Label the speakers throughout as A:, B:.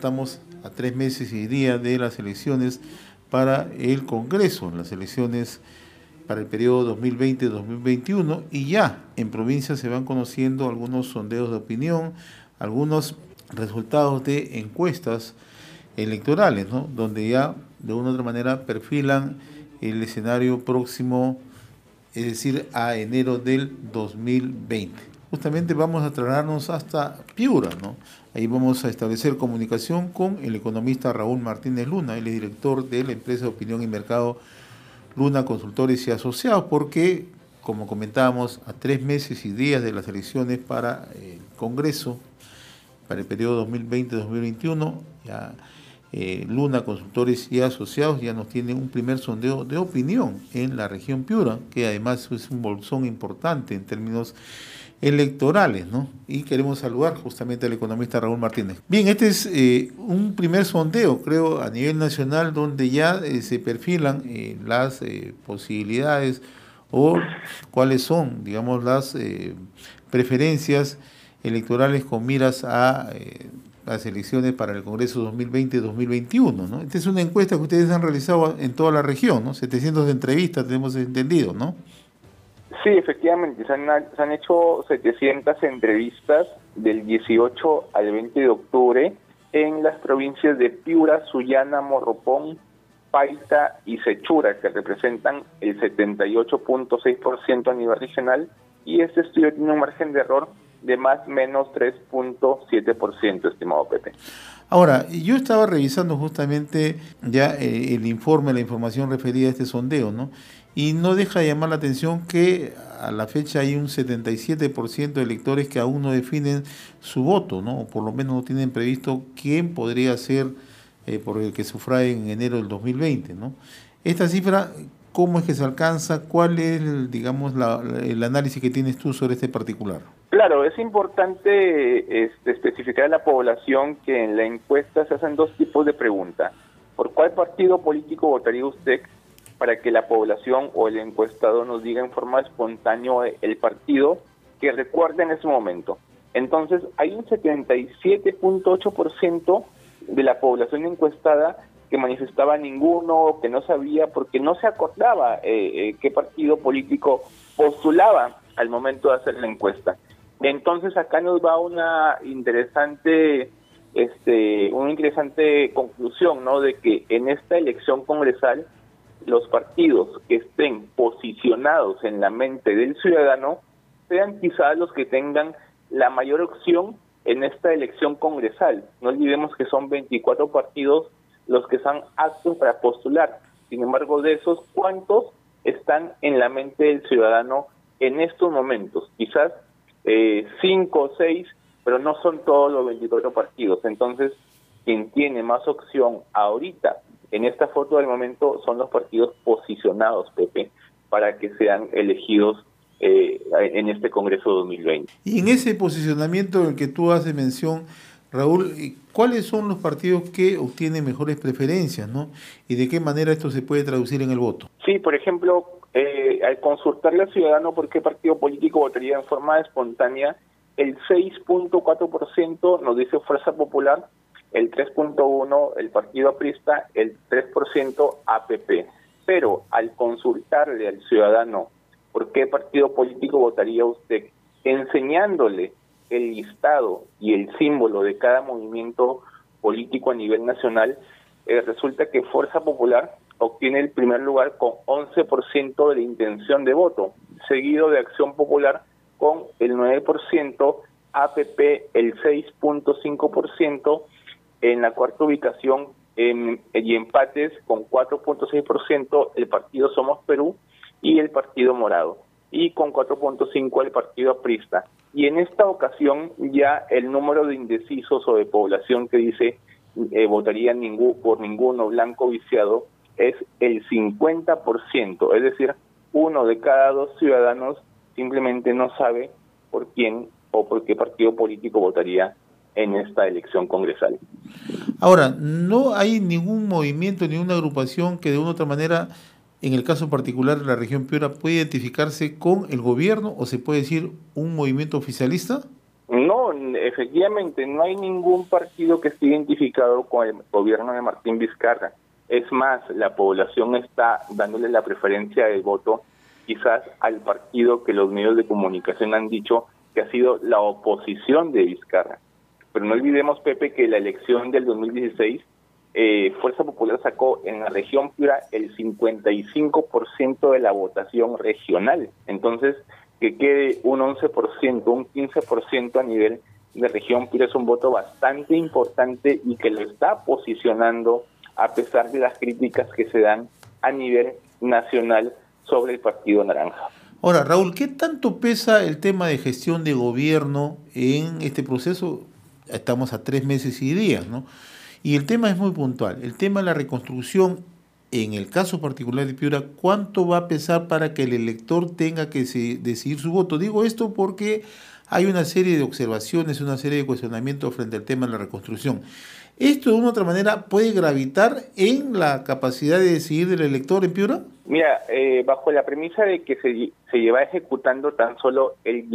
A: estamos a 3 meses y día de las elecciones para el Congreso, las elecciones para el periodo 2020-2021, y ya en provincia se van conociendo algunos sondeos de opinión, algunos resultados de encuestas electorales, ¿no? Donde ya de una u otra manera perfilan el escenario próximo, es decir, a enero del 2020. Justamente vamos a trasladarnos hasta Piura, ¿no? Ahí vamos a establecer comunicación con el economista Raúl Martínez Luna, él es director de la empresa de opinión y mercado Luna Consultores y Asociados, porque, como comentábamos, a 3 meses y días de las elecciones para el Congreso, para el periodo 2020-2021, ya Luna Consultores y Asociados ya nos tiene un primer sondeo de opinión en la región Piura, que además es un bolsón importante en términos electorales, ¿no? Y queremos saludar justamente al economista Raúl Martínez. Bien, este es un primer sondeo, creo, a nivel nacional, donde ya se perfilan las posibilidades o cuáles son, digamos, las preferencias electorales con miras a las elecciones para el Congreso 2020-2021, ¿no? Esta es una encuesta que ustedes han realizado en toda la región, ¿no? 700 entrevistas, tenemos entendido, ¿no?
B: Sí, efectivamente, se han hecho 700 entrevistas del 18 al 20 de octubre en las provincias de Piura, Sullana, Morropón, Paita y Sechura, que representan el 78.6% a nivel regional, y este estudio tiene un margen de error de más o menos 3.7%, estimado Pepe.
A: Ahora, yo estaba revisando justamente ya el informe, la información referida a este sondeo, ¿no? Y no deja de llamar la atención que a la fecha hay un 77% de electores que aún no definen su voto, ¿no? O por lo menos no tienen previsto quién podría ser por el que sufraguen en enero del 2020, ¿no? Esta cifra, ¿cómo es que se alcanza? ¿Cuál es, digamos, el análisis que tienes tú sobre este particular?
B: Claro, es importante especificar a la población que en la encuesta se hacen dos tipos de preguntas. ¿Por cuál partido político votaría usted? Para que la población o el encuestado nos diga en forma espontánea el partido que recuerde en ese momento. Entonces, hay un 77.8% de la población encuestada que manifestaba ninguno, que no sabía, porque no se acordaba qué partido político postulaba al momento de hacer la encuesta. Entonces, acá nos va una interesante conclusión, ¿no? De que en esta elección congresal, los partidos que estén posicionados en la mente del ciudadano sean quizás los que tengan la mayor opción en esta elección congresal. No olvidemos que son 24 partidos los que están aptos para postular. Sin embargo, de esos, ¿cuántos están en la mente del ciudadano en estos momentos? Quizás 5 o 6, pero no son todos los 24 partidos. Entonces, quien tiene más opción ahorita en esta foto del momento son los partidos posicionados, Pepe, para que sean elegidos en este Congreso 2020.
A: Y en ese posicionamiento del que tú haces mención, Raúl, ¿cuáles son los partidos que obtienen mejores preferencias, ¿no? ¿Y de qué manera esto se puede traducir en el voto?
B: Sí, por ejemplo, al consultarle al ciudadano por qué partido político votaría en forma espontánea, el 6.4% nos dice Fuerza Popular, el 3.1% el Partido Aprista, el 3% APP. Pero al consultarle al ciudadano por qué partido político votaría usted, enseñándole el listado y el símbolo de cada movimiento político a nivel nacional, resulta que Fuerza Popular obtiene el primer lugar con 11% de la intención de voto, seguido de Acción Popular con el 9%, APP el 6.5%, en la cuarta ubicación y empates con 4.6% el partido Somos Perú y el Partido Morado, y con 4.5% el Partido Aprista. Y en esta ocasión ya el número de indecisos o de población que dice votaría por ninguno, blanco viciado, es el 50%, es decir, 1 de cada 2 ciudadanos simplemente no sabe por quién o por qué partido político votaría en esta elección congresal.
A: Ahora, no hay ningún movimiento, ninguna agrupación que de una u otra manera, en el caso particular de la región Piura, puede identificarse con el gobierno, o se puede decir un movimiento oficialista.
B: No, Efectivamente, no hay ningún partido que esté identificado con el gobierno de Martín Vizcarra. Es más, la población está dándole la preferencia del voto quizás al partido que los medios de comunicación han dicho que ha sido la oposición de Vizcarra. Pero no olvidemos, Pepe, que la elección del 2016, Fuerza Popular sacó en la región Piura el 55% de la votación regional. Entonces, que quede un 11%, un 15% a nivel de región Piura es un voto bastante importante y que lo está posicionando a pesar de las críticas que se dan a nivel nacional sobre el Partido Naranja.
A: Ahora, Raúl, ¿qué tanto pesa el tema de gestión de gobierno en este proceso? Estamos a 3 meses y días, ¿no? Y el tema es muy puntual. El tema de la reconstrucción, en el caso particular de Piura, ¿cuánto va a pesar para que el elector tenga que decidir su voto? Digo esto porque hay una serie de observaciones, una serie de cuestionamientos frente al tema de la reconstrucción. ¿Esto de una u otra manera puede gravitar en la capacidad de decidir del elector en Piura?
B: Mira, bajo la premisa de que se lleva ejecutando tan solo el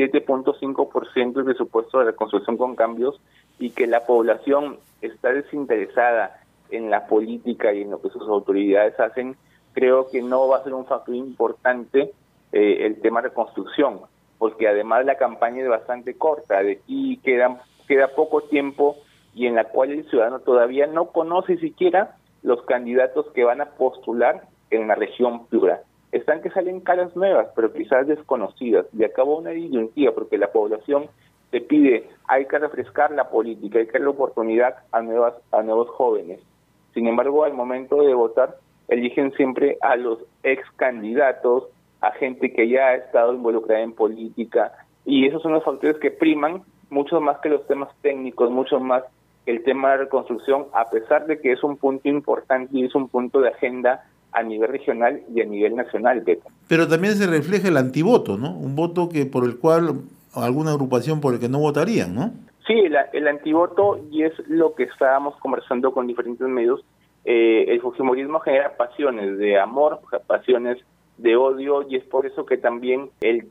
B: 17.5% del presupuesto de reconstrucción con cambios y que la población está desinteresada en la política y en lo que sus autoridades hacen, creo que no va a ser un factor importante el tema de reconstrucción, porque además la campaña es bastante corta, de aquí queda poco tiempo y en la cual el ciudadano todavía no conoce siquiera los candidatos que van a postular en la región Piura. Están que salen caras nuevas, pero quizás desconocidas. Y acabó una disyuntiva, porque la población te pide, hay que refrescar la política, hay que darle oportunidad a nuevos jóvenes. Sin embargo, al momento de votar, eligen siempre a los ex candidatos, a gente que ya ha estado involucrada en política, y esos son los factores que priman mucho más que los temas técnicos, mucho más que el tema de reconstrucción, a pesar de que es un punto importante y es un punto de agenda a nivel regional y a nivel nacional, Beto.
A: Pero también se refleja el antivoto, ¿no? Un voto que por el cual, alguna agrupación por el que no votarían, ¿no?
B: Sí, el antivoto, y es lo que estábamos conversando con diferentes medios, el fujimorismo genera pasiones de amor, pasiones de odio, y es por eso que también el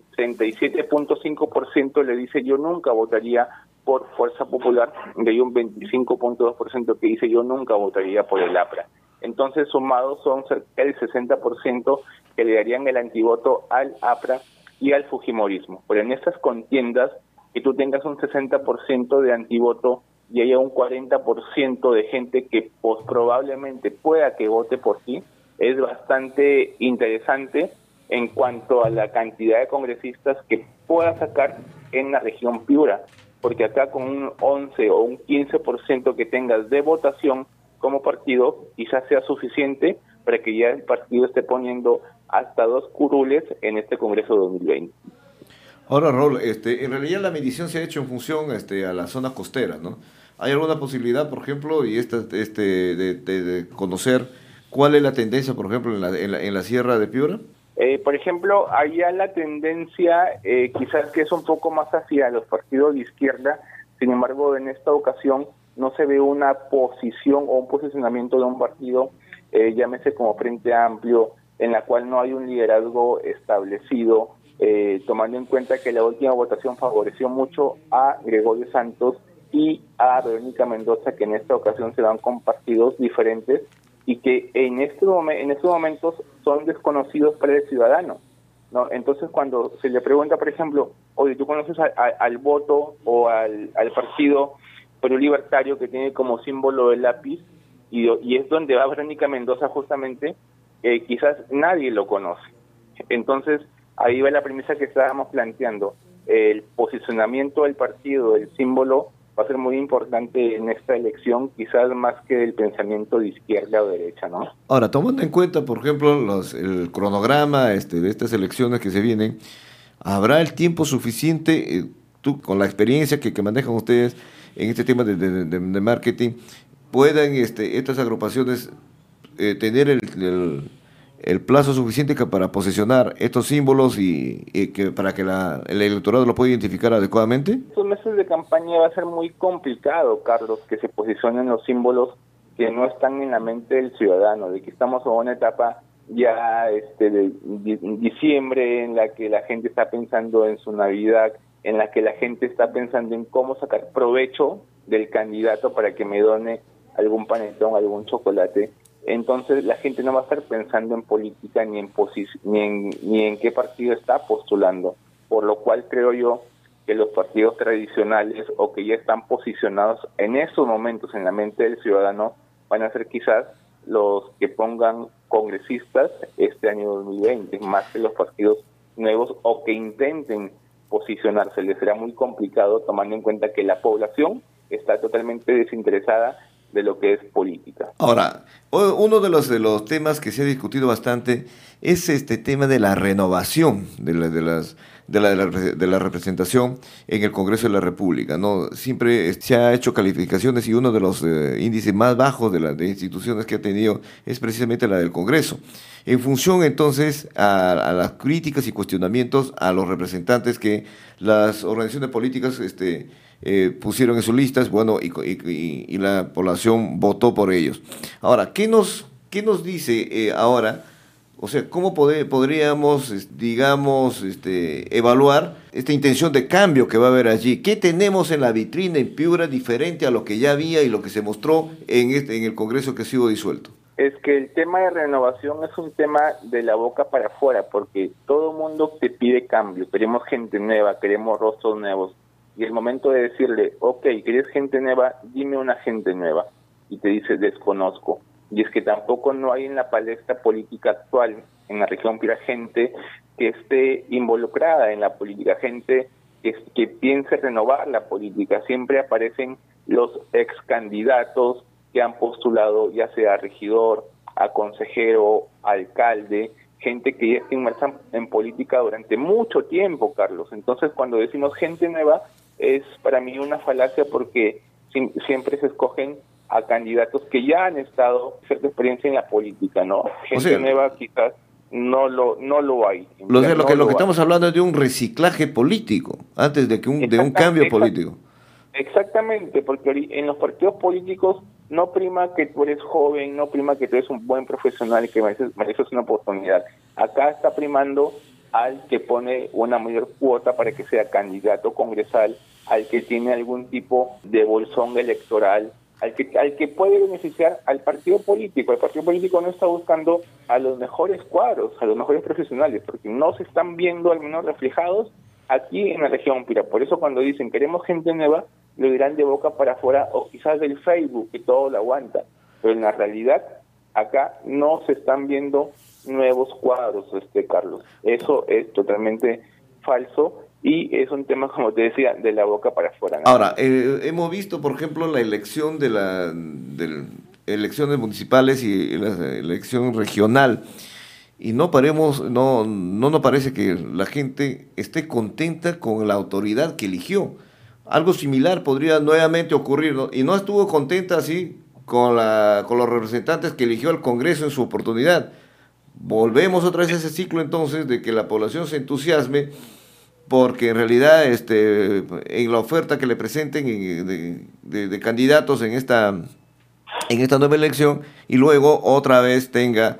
B: 37.5% le dice yo nunca votaría por Fuerza Popular, y hay un 25.2% que dice yo nunca votaría por el APRA. Entonces, sumados son cerca del 60% que le darían el antivoto al APRA y al fujimorismo. Pero en estas contiendas, que tú tengas un 60% de antivoto y haya un 40% de gente que probablemente pueda que vote por ti, es bastante interesante en cuanto a la cantidad de congresistas que pueda sacar en la región Piura, porque acá con un 11 o un 15% que tengas de votación como partido, quizás sea suficiente para que ya el partido esté poniendo hasta 2 curules en este Congreso 2020.
C: Ahora, Raúl, en realidad la medición se ha hecho en función a las zonas costeras, ¿no? ¿Hay alguna posibilidad, por ejemplo, de conocer cuál es la tendencia, por ejemplo, en la Sierra de Piura?
B: Por ejemplo, allá la tendencia quizás que es un poco más hacia los partidos de izquierda, sin embargo, en esta ocasión no se ve una posición o un posicionamiento de un partido, llámese como Frente Amplio, en la cual no hay un liderazgo establecido, tomando en cuenta que la última votación favoreció mucho a Gregorio Santos y a Verónica Mendoza, que en esta ocasión se van con partidos diferentes y que en estos momentos son desconocidos para el ciudadano, ¿no? Entonces, cuando se le pregunta, por ejemplo, oye, ¿tú conoces al voto o al partido Perú Libertario que tiene como símbolo el lápiz? Y es donde va Verónica Mendoza justamente, quizás nadie lo conoce. Entonces, ahí va la premisa que estábamos planteando. El posicionamiento del partido, el símbolo, va a ser muy importante en esta elección, quizás más que el pensamiento de izquierda o derecha, ¿no?
C: Ahora, tomando en cuenta, por ejemplo, el cronograma de estas elecciones que se vienen, ¿habrá el tiempo suficiente, tú con la experiencia que manejan ustedes en este tema de marketing, puedan estas agrupaciones tener el plazo suficiente para posicionar estos símbolos y para que el electorado lo pueda identificar adecuadamente?
B: Estos meses de campaña va a ser muy complicado, Carlos, que se posicionen los símbolos que no están en la mente del ciudadano, de que estamos en una etapa ya de diciembre en la que la gente está pensando en su Navidad, en la que la gente está pensando en cómo sacar provecho del candidato para que me done algún panetón, algún chocolate. Entonces la gente no va a estar pensando en política ni en qué partido está postulando, por lo cual creo yo que los partidos tradicionales o que ya están posicionados en estos momentos en la mente del ciudadano van a ser quizás los que pongan congresistas este año 2020, más que los partidos nuevos o que intenten posicionarse. Les será muy complicado tomando en cuenta que la población está totalmente desinteresada de lo que es política.
C: Ahora, uno de los temas que se ha discutido bastante es este tema de la renovación de la representación en el Congreso de la República, ¿no? Siempre se ha hecho calificaciones y uno de los índices más bajos de instituciones que ha tenido es precisamente la del Congreso. En función entonces a las críticas y cuestionamientos a los representantes que las organizaciones políticas pusieron en sus listas, bueno, y la población votó por ellos. Ahora, ¿qué nos dice ahora? O sea, ¿cómo podríamos, digamos, evaluar esta intención de cambio que va a haber allí? ¿Qué tenemos en la vitrina en Piura diferente a lo que ya había y lo que se mostró en el Congreso que ha sido disuelto?
B: Es que el tema de renovación es un tema de la boca para afuera, porque todo el mundo te pide cambio. Queremos gente nueva, queremos rostros nuevos. Y el momento de decirle, ok, ¿quieres gente nueva? Dime una gente nueva. Y te dice, desconozco. Y es que tampoco no hay en la palestra política actual, en la región Piura, gente que esté involucrada en la política, gente que piense renovar la política. Siempre aparecen los ex candidatos que han postulado, ya sea a regidor, a consejero, a alcalde, gente que ya está inmersa en política durante mucho tiempo, Carlos. Entonces, cuando decimos gente nueva, es para mí una falacia porque siempre se escogen a candidatos que ya han estado cierta experiencia en la política, ¿no? Gente nueva quizás no lo hay.
C: Lo que estamos hablando es de un reciclaje político, antes de un cambio político.
B: Exactamente, porque en los partidos políticos no prima que tú eres joven, no prima que tú eres un buen profesional y que mereces una oportunidad. Acá está primando al que pone una mayor cuota para que sea candidato congresal, al que tiene algún tipo de bolsón electoral, al que puede beneficiar al partido político. El partido político no está buscando a los mejores cuadros, a los mejores profesionales, porque no se están viendo al menos reflejados aquí en la región Piura. Por eso cuando dicen queremos gente nueva, lo dirán de boca para afuera o quizás del Facebook, que todo lo aguanta. Pero en la realidad, acá no se están viendo nuevos cuadros, Carlos. Eso es totalmente falso y es un tema, como te decía, de la boca para afuera, ¿no?
C: Ahora, hemos visto, por ejemplo, la elección de elecciones municipales y la elección regional. Y no nos parece que la gente esté contenta con la autoridad que eligió. Algo similar podría nuevamente ocurrir, ¿no? Y no estuvo contenta así con los representantes que eligió el Congreso en su oportunidad. Volvemos otra vez a ese ciclo entonces de que la población se entusiasme porque en realidad en la oferta que le presenten de candidatos en esta nueva elección y luego otra vez tenga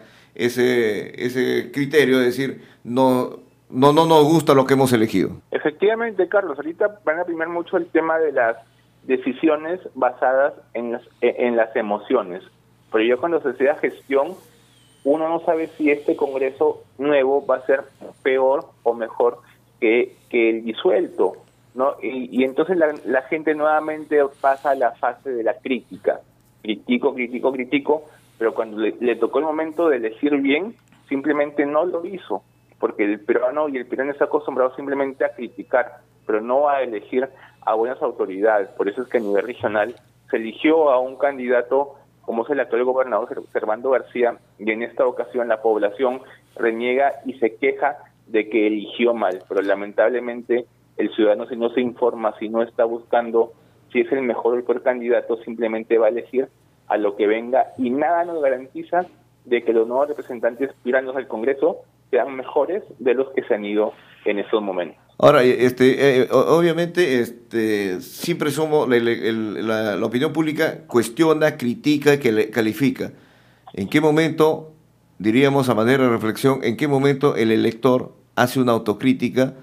C: ese criterio de decir no nos gusta lo que hemos elegido.
B: Efectivamente, Carlos, ahorita van a primar mucho el tema de las decisiones basadas en las emociones, pero ya cuando se sea gestión, uno no sabe si este Congreso nuevo va a ser peor o mejor que el disuelto, ¿no? Y entonces la gente nuevamente pasa a la fase de la crítica. Critico, pero cuando le tocó el momento de elegir bien, simplemente no lo hizo, porque el peruano está acostumbrado simplemente a criticar, pero no a elegir a buenas autoridades. Por eso es que a nivel regional se eligió a un candidato como es el actual gobernador Servando García, y en esta ocasión la población reniega y se queja de que eligió mal, pero lamentablemente el ciudadano, si no se informa, si no está buscando si es el mejor o el peor candidato, simplemente va a elegir a lo que venga y nada nos garantiza de que los nuevos representantes piuranos al Congreso sean mejores de los que se han ido en estos momentos.
C: Ahora, obviamente, siempre somos, la opinión pública cuestiona, critica, califica. ¿En qué momento, diríamos a manera de reflexión, en qué momento el elector hace una autocrítica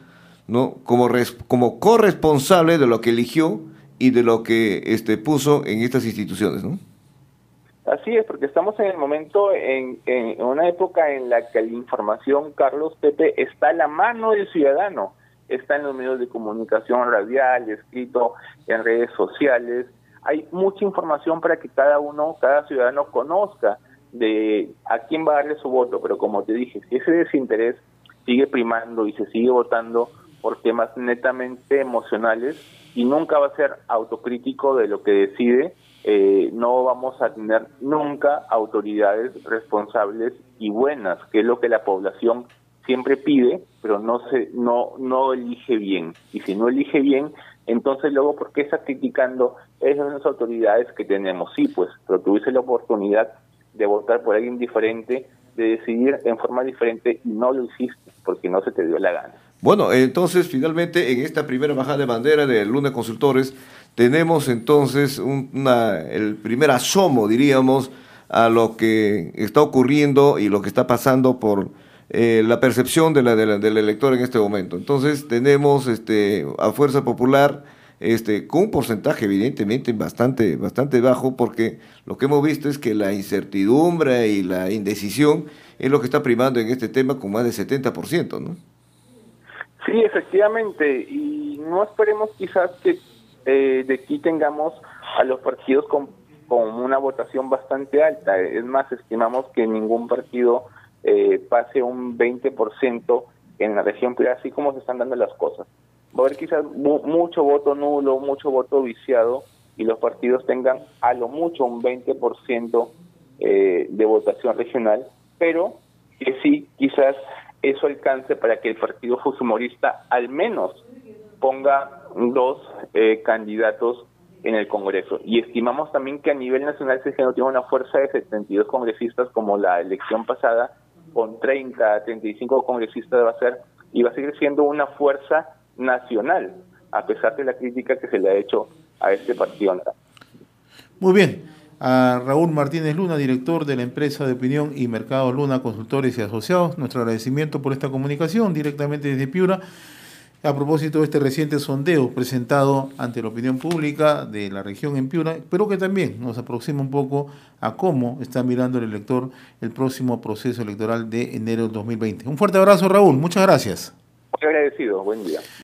C: ¿no? Como corresponsable de lo que eligió y de lo que puso en estas instituciones, ¿no?
B: Así es, porque estamos en el momento, en una época en la que la información, Carlos Pepe, está a la mano del ciudadano, está en los medios de comunicación radial, escrito, en redes sociales. Hay mucha información para que cada ciudadano conozca de a quién va a darle su voto, pero como te dije, si ese desinterés sigue primando y se sigue votando por temas netamente emocionales y nunca va a ser autocrítico de lo que decide, no vamos a tener nunca autoridades responsables y buenas, que es lo que la población siempre pide, pero no elige bien. Y si no elige bien, entonces luego, ¿por qué está criticando esas autoridades que tenemos? Sí, pues, pero tuviste la oportunidad de votar por alguien diferente, de decidir en forma diferente, y no lo hiciste, porque no se te dio la gana.
C: Bueno, entonces, finalmente, en esta primera bajada de bandera de Luna Consultores, tenemos entonces el primer asomo, diríamos, a lo que está ocurriendo y lo que está pasando por la percepción del elector en este momento. Entonces, tenemos a Fuerza Popular con un porcentaje evidentemente bastante bajo, porque lo que hemos visto es que la incertidumbre y la indecisión es lo que está primando en este tema con más del 70%, ¿no?
B: Sí, efectivamente, y no esperemos quizás que de aquí tengamos a los partidos con una votación bastante alta. Es más, estimamos que ningún partido pase un 20% en la región, pero así como se están dando las cosas. Va a haber quizás mucho voto nulo, mucho voto viciado, y los partidos tengan a lo mucho un 20% de votación regional, pero que sí, quizás eso alcance para que el partido fujimorista al menos ponga 2 candidatos en el Congreso. Y estimamos también que a nivel nacional se tiene una fuerza de 72 congresistas como la elección pasada, con 35 congresistas va a seguir siendo una fuerza nacional, a pesar de la crítica que se le ha hecho a este partido.
A: Muy bien. A Raúl Martínez Luna, director de la empresa de opinión y mercado Luna Consultores y Asociados, nuestro agradecimiento por esta comunicación directamente desde Piura, a propósito de este reciente sondeo presentado ante la opinión pública de la región en Piura, pero que también nos aproxima un poco a cómo está mirando el elector el próximo proceso electoral de enero del 2020. Un fuerte abrazo, Raúl, muchas gracias.
B: Muy agradecido, buen día.